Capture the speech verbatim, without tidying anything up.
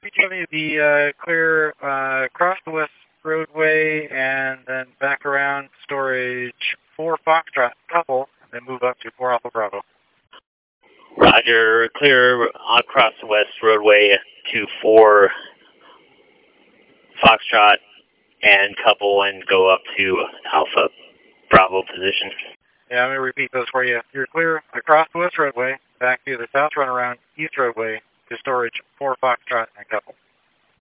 repeat to me the uh, clear uh, across the west roadway and then back around storage four Foxtrot couple, and then move up to four Alpha Bravo. Roger, clear across the west roadway to four Foxtrot and couple and go up to Alpha Bravo position. Yeah, I'm going to repeat those for you. You're clear across the west roadway, back to the south runaround east roadway to storage four Foxtrot and couple.